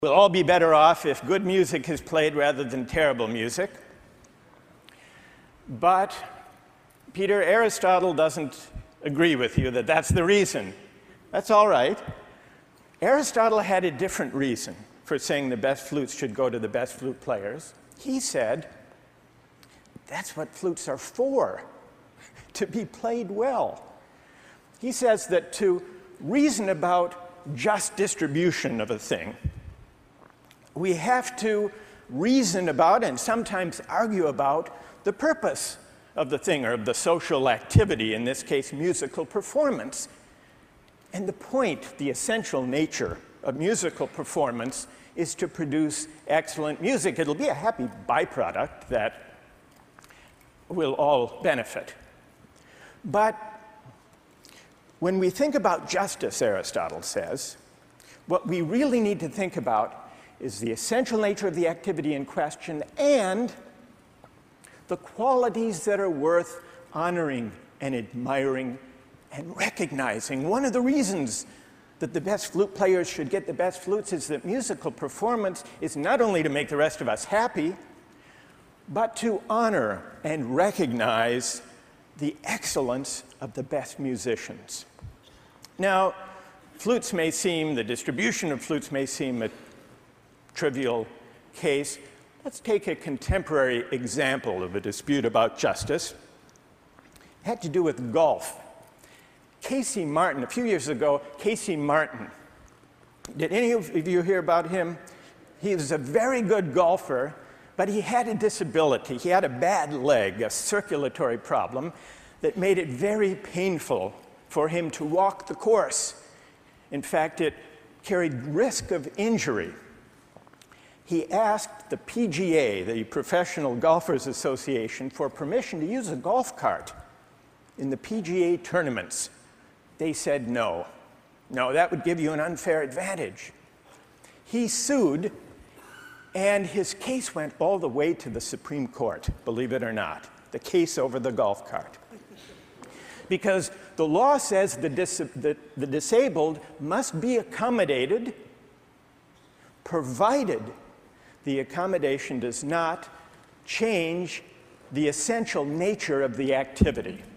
We'll all be better off if good music is played rather than terrible music. But Peter, Aristotle doesn't agree with you that that's the reason. That's all right. Aristotle had a different reason for saying the best flutes should go to the best flute players. He said, that's what flutes are for, to be played well. He says that to reason about just distribution of a thing, we have to reason about and sometimes argue about the purpose of the thing or of the social activity, in this case, musical performance. And the point, the essential nature of musical performance is to produce excellent music. It'll be a happy byproduct that we'll all benefit. But when we think about justice, Aristotle says, what we really need to think about is the essential nature of the activity in question and the qualities that are worth honoring and admiring and recognizing. One of the reasons that the best flute players should get the best flutes is that musical performance is not only to make the rest of us happy, but to honor and recognize the excellence of the best musicians. Now, the distribution of flutes may seem a trivial case. Let's take a contemporary example of a dispute about justice. It had to do with golf. Casey Martin, a few years ago, Casey Martin. Did any of you hear about him? He was a very good golfer, but he had a disability. He had a bad leg, a circulatory problem, that made it very painful for him to walk the course. In fact, it carried risk of injury. He asked the PGA, the Professional Golfers Association, for permission to use a golf cart in the PGA tournaments. They said no. No, that would give you an unfair advantage. He sued, and his case went all the way to the Supreme Court, believe it or not, the case over the golf cart. Because the law says the disabled must be accommodated, provided the accommodation does not change the essential nature of the activity.